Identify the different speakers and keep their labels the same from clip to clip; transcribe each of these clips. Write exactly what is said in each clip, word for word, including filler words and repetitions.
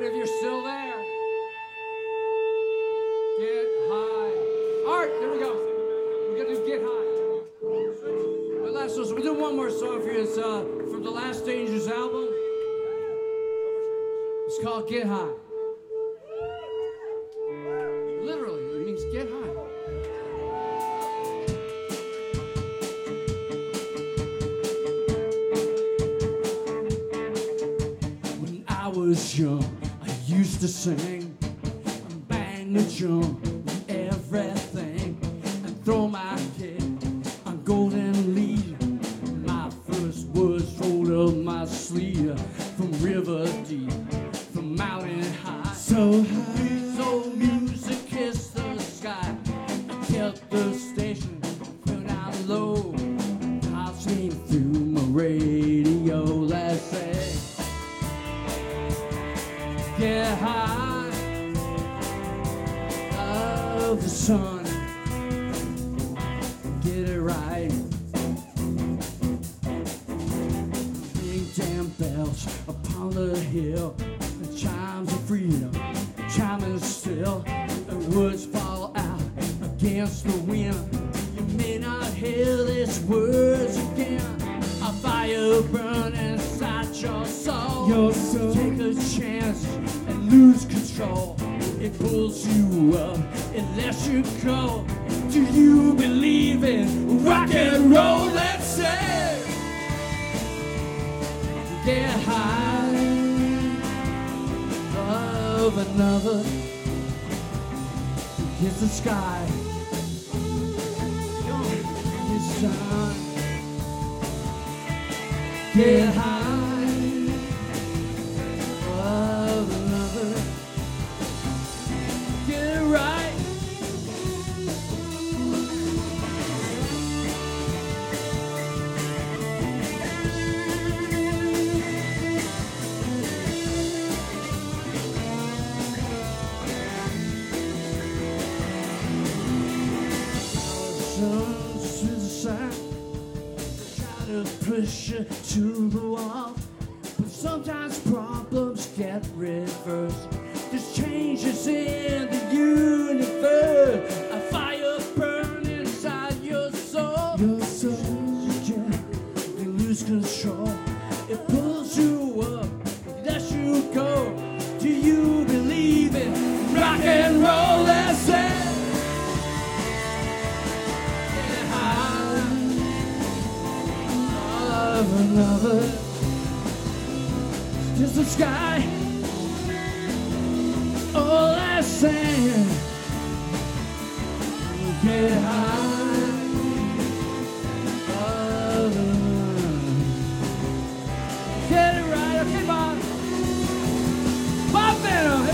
Speaker 1: Art, if you're still there. Get high. Art, there we go. We're gonna do Get High. But last, we'll do one more song for you. It's uh, from the Last Dangers album. It's called Get High. Literally, it means get high. When I was young, I used to sing and bang the drum and everything and throw my kid on golden lead. My first words rolled up my sleeve from river deep, from mountain high, so high, so music kissed the sky. I kept the station turned down low. I sing through my radio, let's say, get high of the sun, get it right. Big damn bells upon the hill, the chimes of freedom, chiming still. The words fall out against the wind. You may not hear these words again. A fire burn inside your soul. Your soul. Take a chance and lose control. It pulls you up, it lets you go. Do you believe in rock and roll? Let's say, get high of another, kiss the sky, kiss sun, get high of another, get it right. To the side, try to push you to the wall, but sometimes problems get reversed. There's changes in the universe. A fire burn inside your soul. Your soul, you can lose control. It pulls you up, it lets you go. Do you believe in rock and roll? Let's say, another, just the sky. All I say, get high of another. Get it right, okay, Bob. Bob Venom.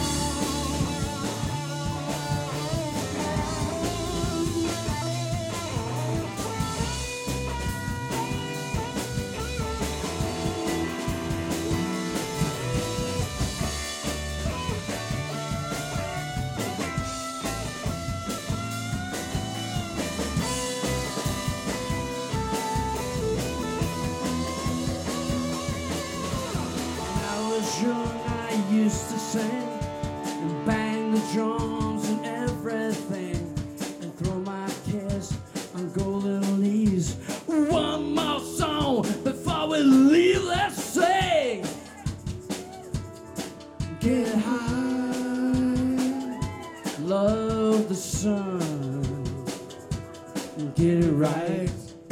Speaker 1: I used to sing and bang the drums and everything and throw my kiss on golden leaves. One more song before we leave, let's say, get high, love the sun, get it right.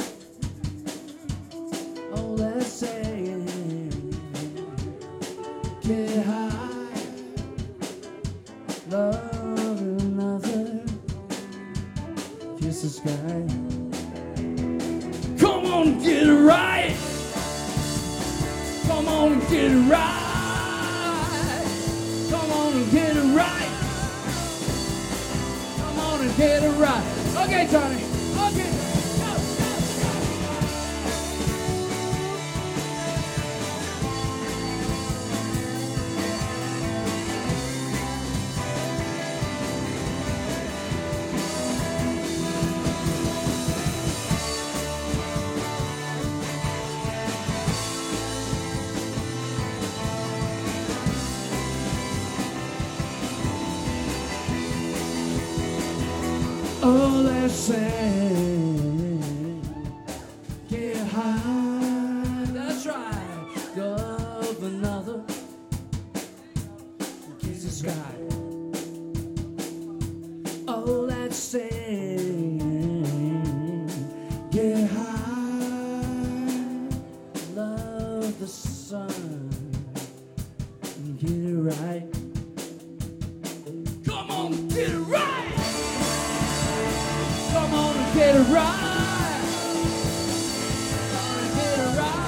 Speaker 1: Oh, let's say, get high, love another, kiss the sky. Come on, get it right. Come on and get it right. Come on and get it right. Come on and get it right. Okay, Tony. Okay. Oh, let's sing, get high. That's right. Love another, kiss the sky. Oh, let's sing, get high. Love the sun, get it right. Come on, get it right. Come on and get it right. Come on and get it right.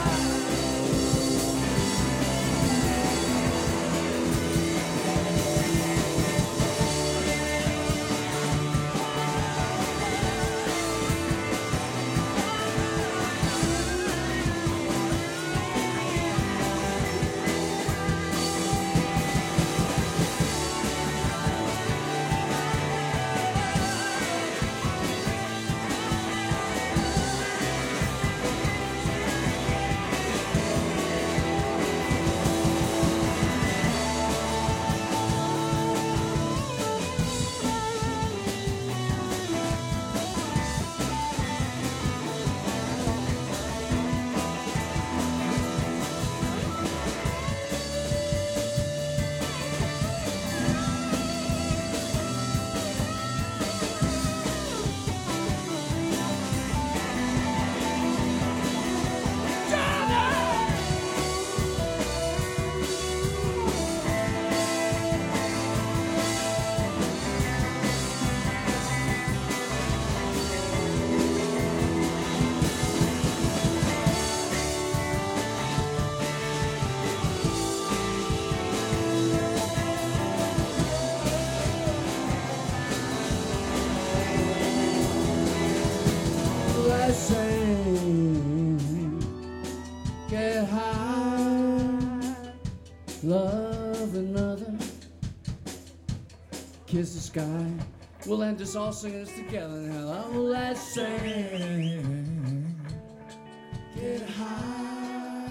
Speaker 1: Let's sing, get high, love another, kiss the sky. We'll end us all singing this together now. Oh, let's sing, get high,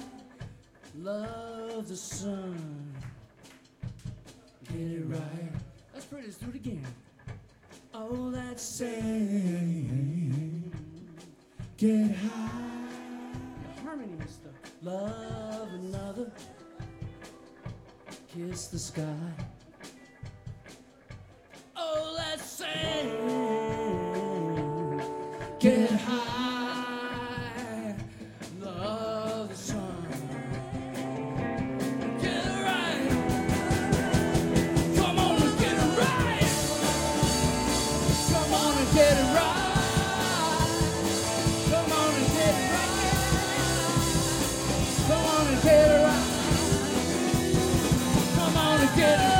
Speaker 1: love the sun, get it right. That's pretty, let's do it again. Oh, let's sing, get high. The harmony and stuff. Love another, kiss the sky. Oh, let's sing, get high, love the sun. Get it right. Come on and get it right. Come on and get it right. Come on and get it right. Come on and get it right. Come on and get it right.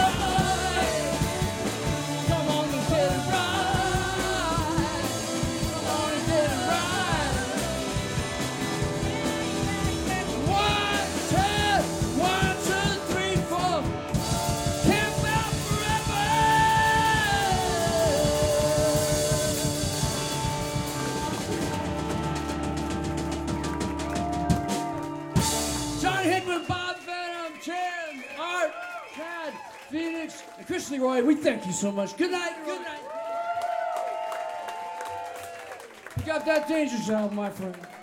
Speaker 1: Come on and get it right. Come on and get it right. One, two, one, two, three, four. Camp out forever. John Hickman, Bob Phantom, Chan, Art, Chad, Phoenix, and Chris Leroy, we thank you so much. Good night, good night. You got that Danger Zone, my friend.